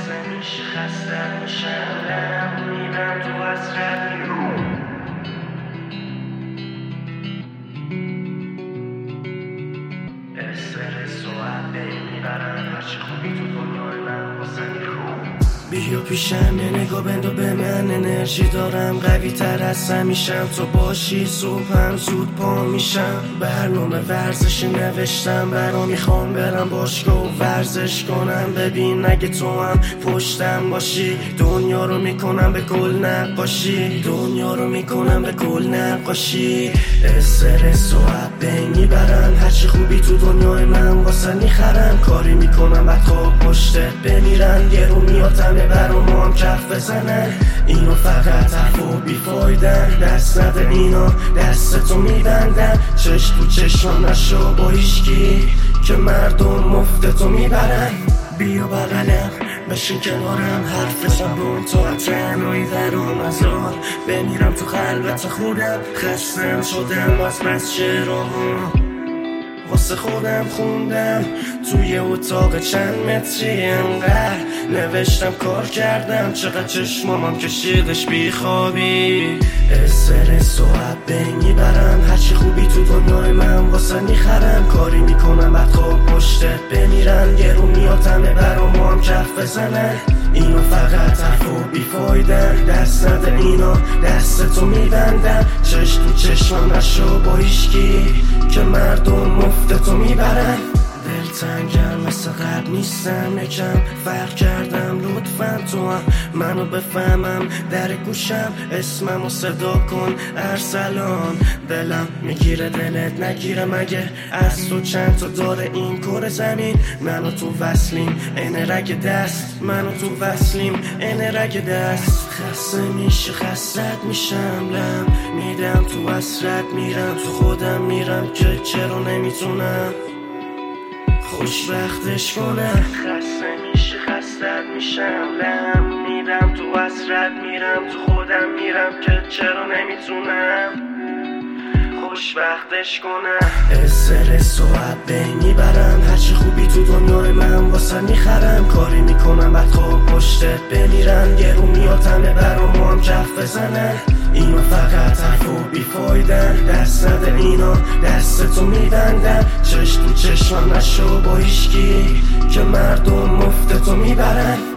خسته میشه خسته میشم میرم تو حسرت استرس و عده میبرن هرچی خوبی تو دنیای من واسه میخوام بیا پیشم یه نگاه بندو به من انرژی دارم قوی تر از همیشم تو باشی صبحم زود پا میشم برنامه ورزشی نوشتم برا میخوام برم باشگاه و ورزش کنم ببین اگه تو هم پشتم باشی دنیا رو میکنم به گل نقاشی دنیا رو میکنم به گل نقاشی استرس و عبه میبرن هرچی خوبی تو دنیای من واسه میخرم کاری میکنم بعد خواب پشتت بمیرن گرون میاد برا ما هم کف بزنن اینو فقط حرف و بیفایدن دست نده اینا دستتو میبندن چشم تو چشم نشو با هیچکی که مردم مفتتو میبرن بیا بغلم بشین کنارم حرف زبون تو تنهایی درام ازار بمیرم تو خلوت خودم خستم شدم از بس شعرها واسه خودم خوندم توی اتاق چند متری انقدر نوشتم کار کردم چقدر چشمامم کشیدش بیخوابی استرس و عبه میبرن هرچی خوبی تو دنیای من واسه میخرم کاری میکنم بعد خواب پشتت بمیرن گرون میاد همه برا ما هم کف بزنن اینو فقط حرف و بیفایدن دست نده اینا دستتو میبندن چشم تو چشم نشو با هیچکی که مردم مفتتو میبرن دلتنگم مثل قبل نیستم یکم فرق کردم لطفا تو هم منو بفهمم در گوشم اسممو صدا کن ارسلان دلم میگیره دلت نگیره مگه از تو چند تا داره این کره زمین منو تو وصلیم این رگ دست منو تو وصلیم این رگ دست خسته میشه خستت میشم لم میدم تو حسرت میرم تو خودم میرم که چرا نمیتونم خوشبختش کنم خسته میشه خستت میشم لم میرم تو حسرت میرم تو خودم میرم که چرا نمیتونم خوشبختش کنم استرس و عبه میبرن هرچی خوبی تو دنیای من واسه میخرم کاری میکنم بعد خواب پشتت بمیرن گرون میاد همه برا ما هم کف بزنن اینو فقط حرف و بیفایدن دست نده اینا دستتو میبندن چشم تو چشم نشو با هیچکی که مردم مفتتو میبرن